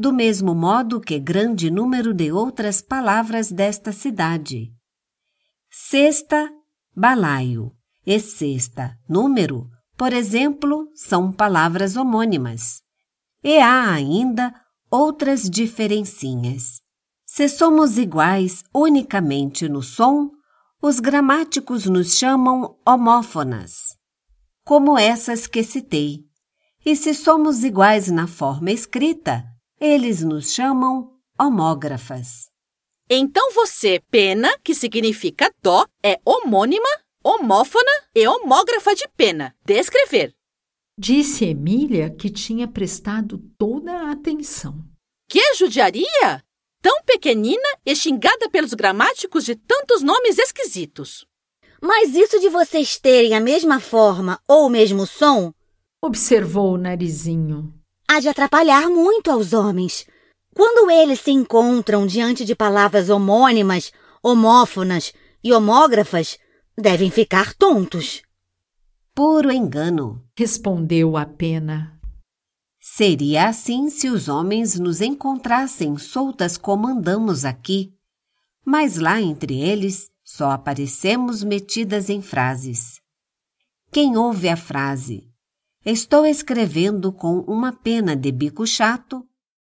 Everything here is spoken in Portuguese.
do mesmo modo que grande número de outras palavras desta cidade. Cesta, balaio e cesta, número, por exemplo, são palavras homônimas. E há ainda outras diferencinhas. Se somos iguais unicamente no som, os gramáticos nos chamam homófonas, como essas que citei. E se somos iguais na forma escrita, eles nos chamam homógrafas. Então você, pena, que significa dó, é homônima, homófona e homógrafa de pena. Descrever. Disse Emília, que tinha prestado toda a atenção. Que judiaria! Tão pequenina e xingada pelos gramáticos de tantos nomes esquisitos. Mas isso de vocês terem a mesma forma ou o mesmo som, Observou o Narizinho. há de atrapalhar muito aos homens. Quando eles se encontram diante de palavras homônimas, homófonas e homógrafas, devem ficar tontos. Puro engano. Respondeu a Pena. Seria assim se os homens nos encontrassem soltas como andamos aqui, mas lá entre eles só aparecemos metidas em frases. Quem ouve a frase "Estou escrevendo com uma pena de bico chato",